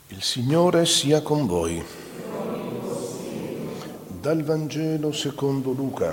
Il Signore sia con voi. Dal Vangelo secondo Luca.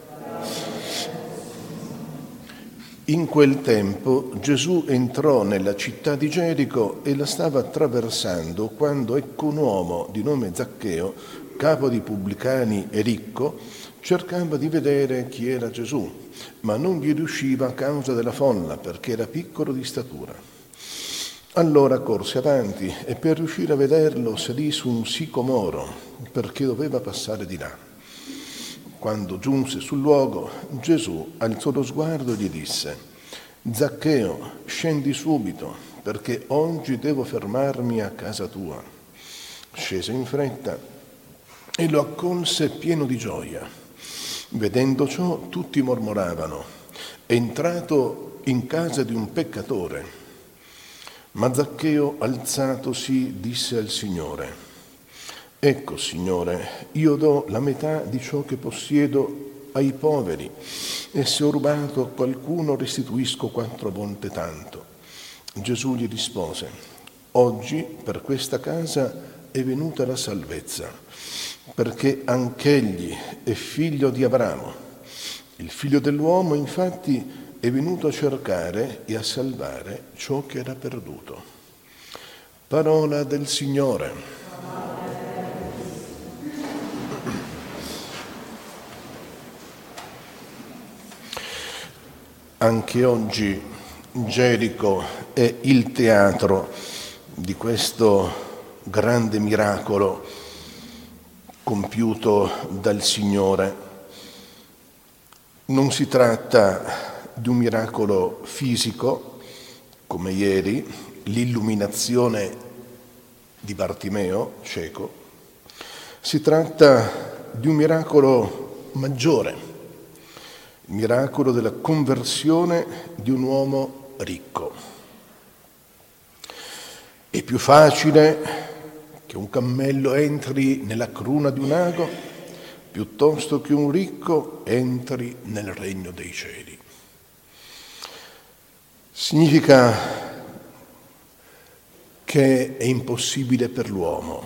In quel tempo Gesù entrò nella città di Gerico e la stava attraversando quando ecco un uomo di nome Zaccheo, capo di pubblicani e ricco, cercava di vedere chi era Gesù, ma non gli riusciva a causa della folla perché era piccolo di statura. Allora corse avanti e per riuscire a vederlo salì su un sicomoro perché doveva passare di là. Quando giunse sul luogo, Gesù alzò lo sguardo e gli disse: Zaccheo, scendi subito perché oggi devo fermarmi a casa tua. Scese in fretta e lo accolse pieno di gioia. Vedendo ciò, tutti mormoravano: è entrato in casa di un peccatore. Ma Zaccheo, alzatosi, disse al Signore: Ecco, Signore, io do la metà di ciò che possiedo ai poveri, e se ho rubato a qualcuno restituisco 4 volte tanto. Gesù gli rispose: Oggi per questa casa è venuta la salvezza, perché anch'egli è figlio di Abramo. Il figlio dell'uomo, infatti, è venuto a cercare e a salvare ciò che era perduto. Parola del Signore. Anche oggi Gerico è il teatro di questo grande miracolo compiuto dal Signore. Non si tratta di un miracolo fisico, come ieri, l'illuminazione di Bartimeo, cieco. Si tratta di un miracolo maggiore, il miracolo della conversione di un uomo ricco. È più facile che un cammello entri nella cruna di un ago piuttosto che un ricco entri nel regno dei cieli. Significa che è impossibile per l'uomo,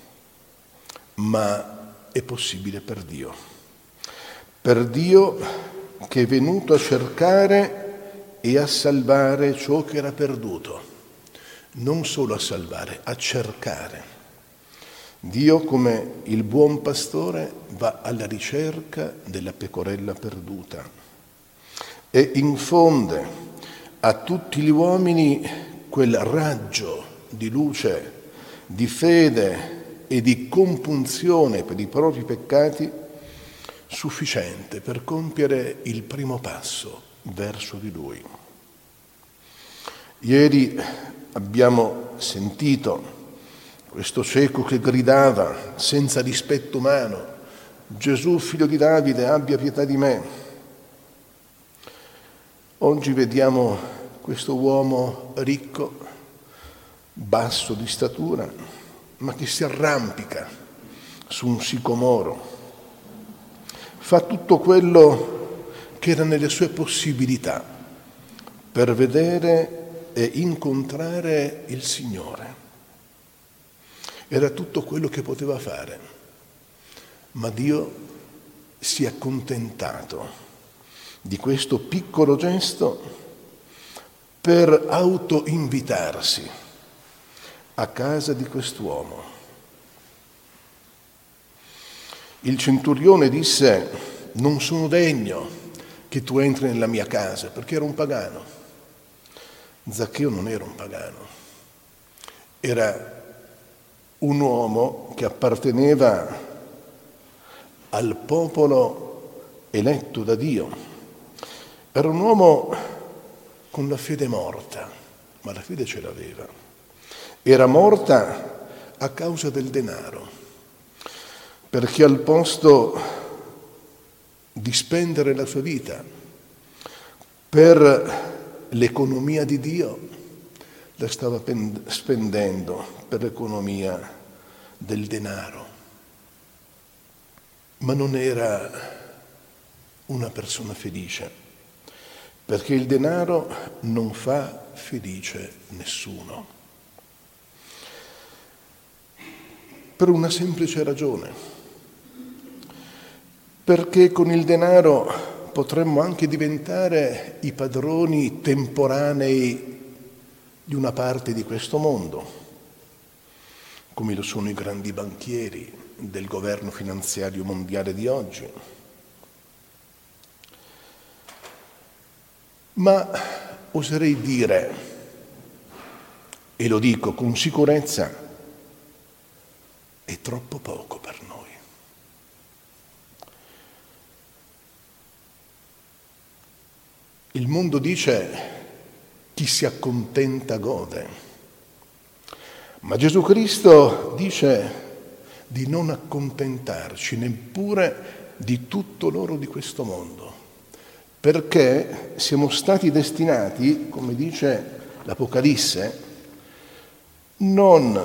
ma è possibile per Dio. Per Dio che è venuto a cercare e a salvare ciò che era perduto. Non solo a salvare, a cercare. Dio, come il buon pastore, va alla ricerca della pecorella perduta e infonde a tutti gli uomini quel raggio di luce, di fede e di compunzione per i propri peccati sufficiente per compiere il primo passo verso di Lui. Ieri abbiamo sentito questo cieco che gridava senza rispetto umano: Gesù, figlio di Davide, abbia pietà di me. Oggi vediamo questo uomo ricco, basso di statura, ma che si arrampica su un sicomoro. Fa tutto quello che era nelle sue possibilità per vedere e incontrare il Signore. Era tutto quello che poteva fare, ma Dio si è accontentato di questo piccolo gesto per autoinvitarsi a casa di quest'uomo. Il centurione disse: non sono degno che tu entri nella mia casa, perché era un pagano. Zaccheo non era un pagano, era un uomo che apparteneva al popolo eletto da Dio. Era un uomo con la fede morta, ma la fede ce l'aveva. Era morta a causa del denaro, perché al posto di spendere la sua vita per l'economia di Dio, la stava spendendo per l'economia del denaro. Ma non era una persona felice, perché il denaro non fa felice nessuno. per una semplice ragione, perché con il denaro potremmo anche diventare i padroni temporanei di una parte di questo mondo, come lo sono i grandi banchieri del governo finanziario mondiale di oggi. Ma oserei dire, e lo dico con sicurezza, è troppo poco per noi. Il mondo dice: chi si accontenta gode. Ma Gesù Cristo dice di non accontentarci neppure di tutto l'oro di questo mondo, perché siamo stati destinati, come dice l'Apocalisse, non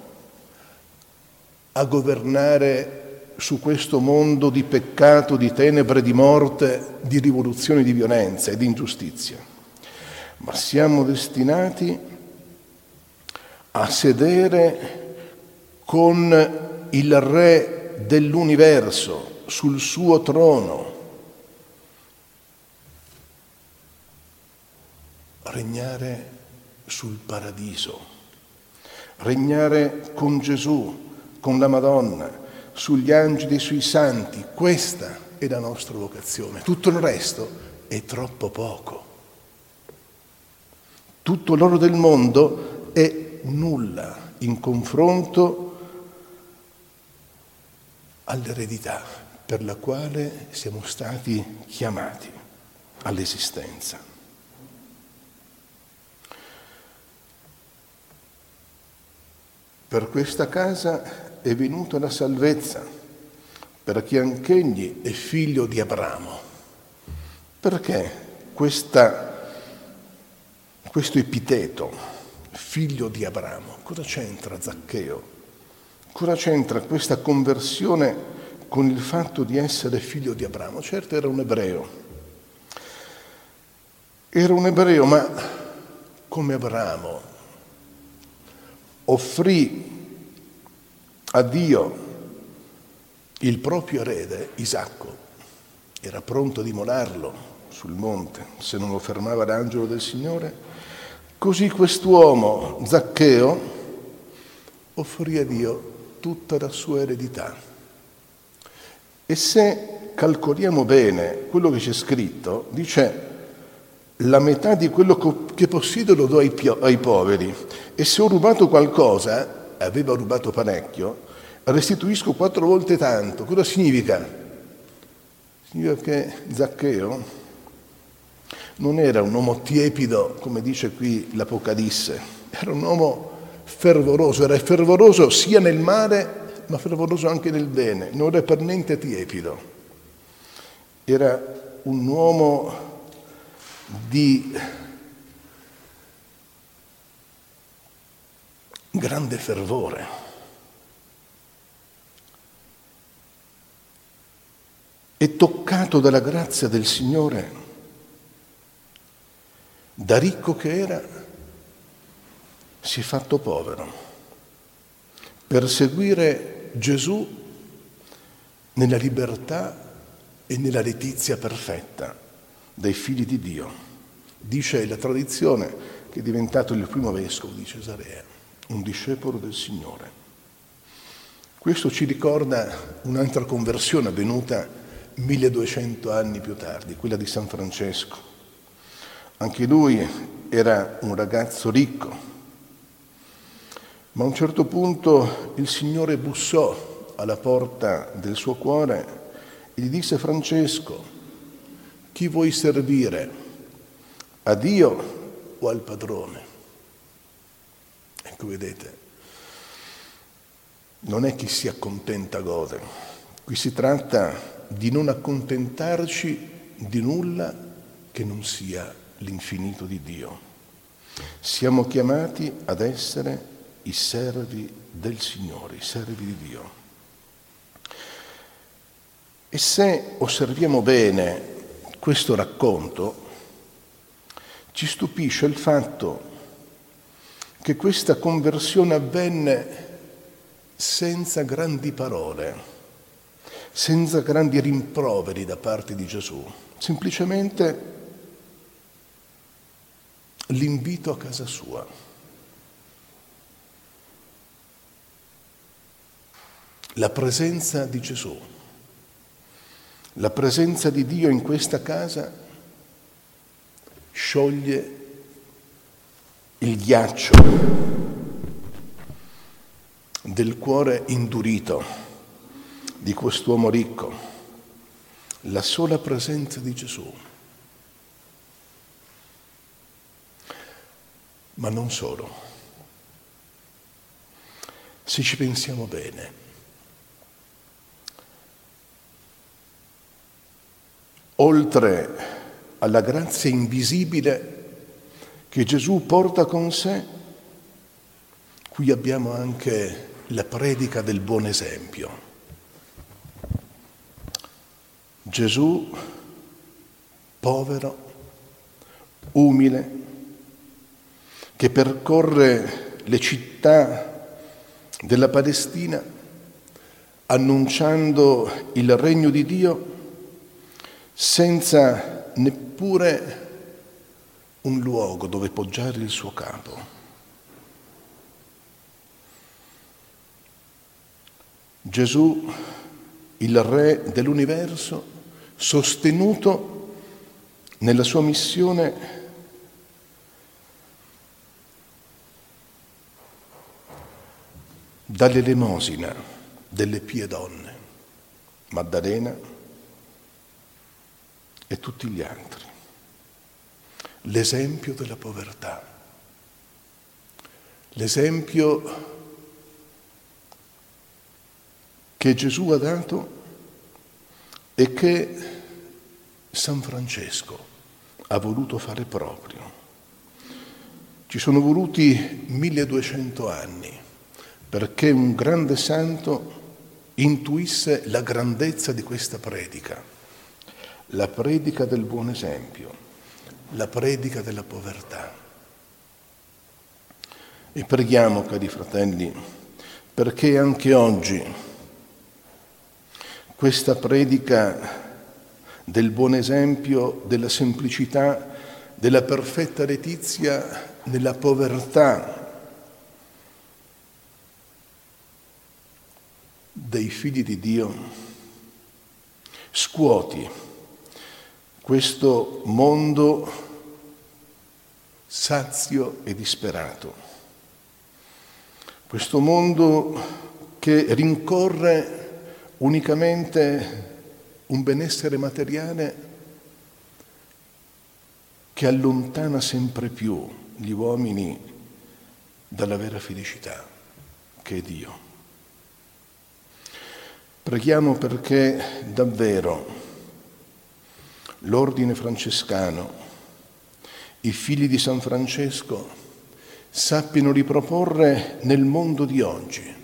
a governare su questo mondo di peccato, di tenebre, di morte, di rivoluzione, di violenza e di ingiustizia, ma siamo destinati a sedere con il Re dell'universo sul suo trono, regnare sul paradiso, regnare con Gesù, con la Madonna, sugli angeli e sui santi. Questa è la nostra vocazione. Tutto il resto è troppo poco. Tutto l'oro del mondo è nulla in confronto all'eredità per la quale siamo stati chiamati all'esistenza. Per questa casa è venuta la salvezza, perché anch'egli è figlio di Abramo. Perché questo epiteto, figlio di Abramo? Cosa c'entra Zaccheo? Cosa c'entra questa conversione con il fatto di essere figlio di Abramo? Certo, era un ebreo. Era un ebreo, ma come Abramo offrì a Dio il proprio erede, Isacco, era pronto ad immolarlo sul monte se non lo fermava l'angelo del Signore, così quest'uomo, Zaccheo, offrì a Dio tutta la sua eredità. E se calcoliamo bene quello che c'è scritto, dice: la metà di quello che possiedo lo do ai poveri, e se ho rubato qualcosa, aveva rubato parecchio, restituisco 4 volte tanto. Cosa significa? Significa che Zaccheo non era un uomo tiepido, come dice qui l'Apocalisse, era un uomo fervoroso, era fervoroso sia nel male, ma fervoroso anche nel bene, non era per niente tiepido. Era un uomo di grande fervore. E toccato dalla grazia del Signore, da ricco che era, si è fatto povero per seguire Gesù nella libertà e nella letizia perfetta dei figli di Dio. Dice la tradizione che è diventato il primo vescovo di Cesarea, un discepolo del Signore. Questo ci ricorda un'altra conversione avvenuta 1200 anni più tardi, quella di San Francesco. Anche lui era un ragazzo ricco, ma a un certo punto il Signore bussò alla porta del suo cuore e gli disse: Francesco, chi vuoi servire? A Dio o al padrone? Ecco, vedete, non è chi si accontenta gode. Qui si tratta di non accontentarci di nulla che non sia l'infinito di Dio. Siamo chiamati ad essere i servi del Signore, i servi di Dio. E se osserviamo bene questo racconto, ci stupisce il fatto che questa conversione avvenne senza grandi parole, senza grandi rimproveri da parte di Gesù, semplicemente l'invito a casa sua. La presenza di Gesù, la presenza di Dio in questa casa scioglie il ghiaccio del cuore indurito di quest'uomo ricco, la sola presenza di Gesù. Ma non solo. Se ci pensiamo bene, oltre alla grazia invisibile che Gesù porta con sé, qui abbiamo anche la predica del buon esempio. Gesù, povero, umile, che percorre le città della Palestina annunciando il regno di Dio senza neppure un luogo dove poggiare il suo capo. Gesù, il Re dell'universo, sostenuto nella sua missione dall'elemosina delle pie donne, Maddalena e tutti gli altri. L'esempio della povertà, l'esempio che Gesù ha dato e che San Francesco ha voluto fare proprio. Ci sono voluti 1200 anni perché un grande santo intuisse la grandezza di questa predica, la predica del buon esempio, la predica della povertà. E preghiamo, cari fratelli, perché anche oggi questa predica del buon esempio, della semplicità, della perfetta letizia nella povertà dei figli di Dio scuoti questo mondo sazio e disperato, questo mondo che rincorre unicamente un benessere materiale che allontana sempre più gli uomini dalla vera felicità, che è Dio. Preghiamo perché davvero l'ordine francescano, i figli di San Francesco, sappiano riproporre nel mondo di oggi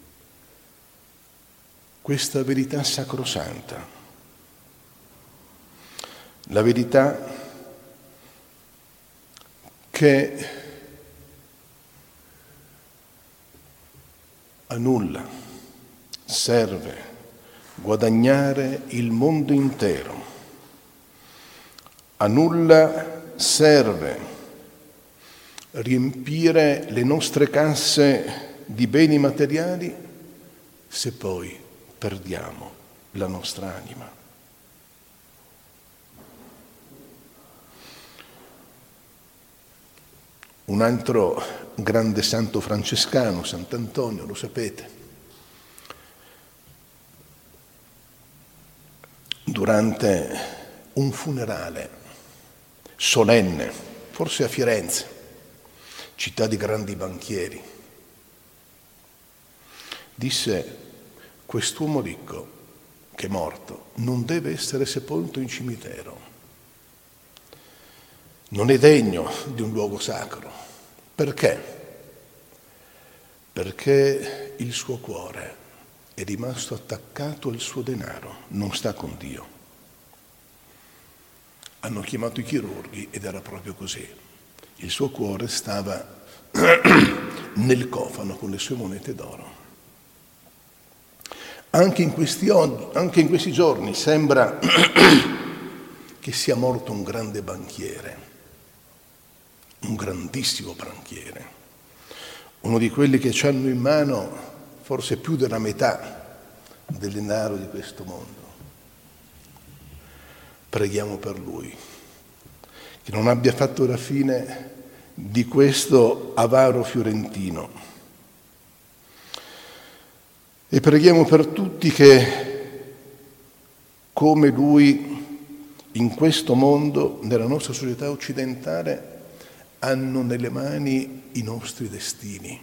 questa verità sacrosanta, la verità che a nulla serve guadagnare il mondo intero, a nulla serve riempire le nostre casse di beni materiali se poi perdiamo la nostra anima. Un altro grande santo francescano, Sant'Antonio, lo sapete, durante un funerale solenne, forse a Firenze, città di grandi banchieri, disse: quest'uomo ricco che è morto non deve essere sepolto in cimitero, non è degno di un luogo sacro. Perché? Perché il suo cuore è rimasto attaccato al suo denaro, non sta con Dio. Hanno chiamato i chirurghi ed era proprio così. Il suo cuore stava nel cofano con le sue monete d'oro. Anche in questi giorni sembra che sia morto un grande banchiere, un grandissimo banchiere, uno di quelli che hanno in mano forse più della metà del denaro di questo mondo. Preghiamo per lui, che non abbia fatto la fine di questo avaro fiorentino. E preghiamo per tutti che, come lui, in questo mondo, nella nostra società occidentale, hanno nelle mani i nostri destini.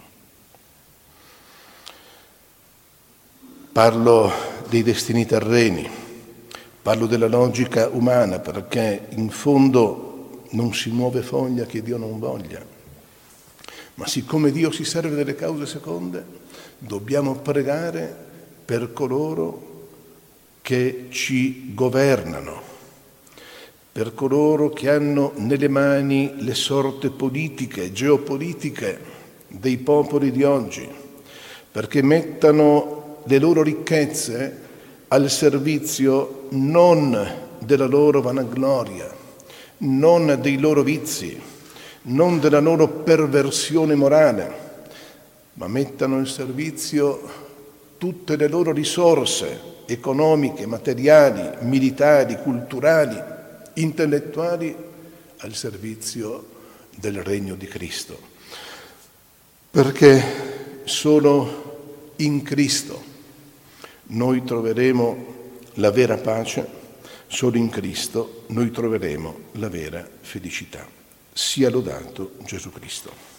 Parlo dei destini terreni, parlo della logica umana, perché in fondo non si muove foglia che Dio non voglia. Ma siccome Dio si serve delle cause seconde, dobbiamo pregare per coloro che ci governano, per coloro che hanno nelle mani le sorti politiche, geopolitiche dei popoli di oggi, perché mettano le loro ricchezze al servizio non della loro vanagloria, non dei loro vizi, non della loro perversione morale, ma mettano in servizio tutte le loro risorse economiche, materiali, militari, culturali, intellettuali al servizio del regno di Cristo. Perché solo in Cristo noi troveremo la vera pace, solo in Cristo noi troveremo la vera felicità. Sia lodato Gesù Cristo.